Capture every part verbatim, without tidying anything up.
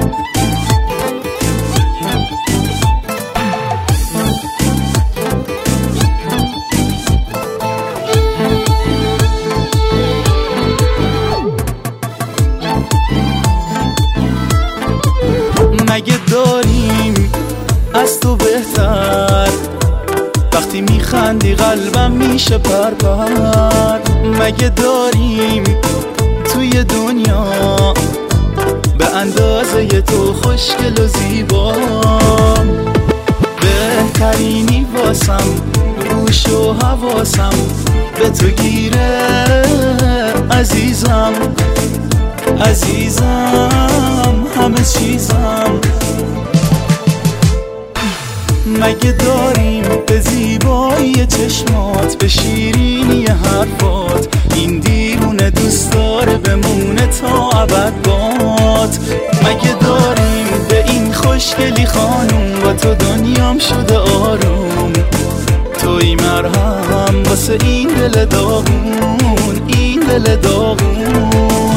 مگه داریم از تو بهتر؟ وقتی میخندی قلبم میشه پرپر. مگه داریم توی دنیا به اندازه تو خوشگل و زیبا؟ بهترینی واسم گوش و حواسم به تو گیره عزیزم عزیزم همه چیزم. مگه داریم به زیبایی چشمات به شیرینی حرفات این دیوونه دوست داره بمونه تا ابد باد؟ مگه داریم به این خوشگلی خانوم و تو دنیام شده آروم؟ توی مرهم واسه این دل داغون این دل داغون.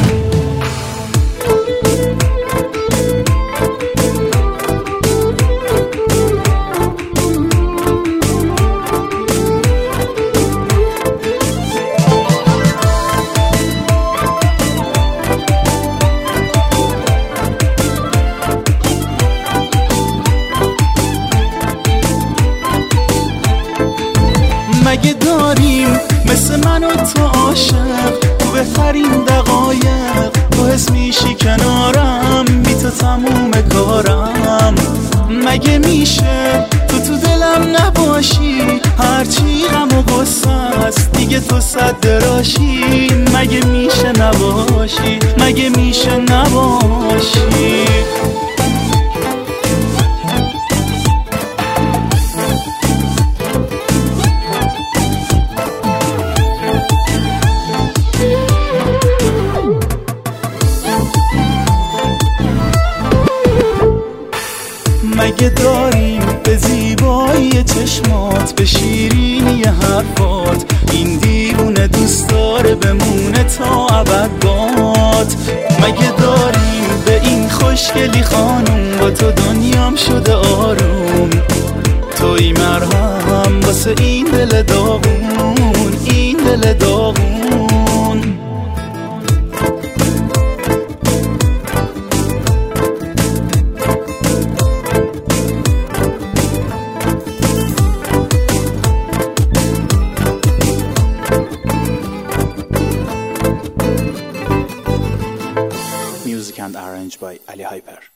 مگه داریم مثل من و تو عاشق تو بهترین دقایق تو حس میشی کنارم بی تو تموم کارم؟ مگه میشه تو تو دلم نباشی هرچی غم و غصه است دیگه تو صد دراشی؟ مگه میشه نباشی مگه میشه نباشی؟ مگه داریم به زیبایی چشمات به شیرینی حرفات این دیوونه دوست داره بمونه تا ابد باد؟ مگه داریم به این خوشگلی خانوم با تو دنیام شده آروم؟ توی مرهم واسه این دل داغون این دل داغون. Music and arranged by Ali Hyper.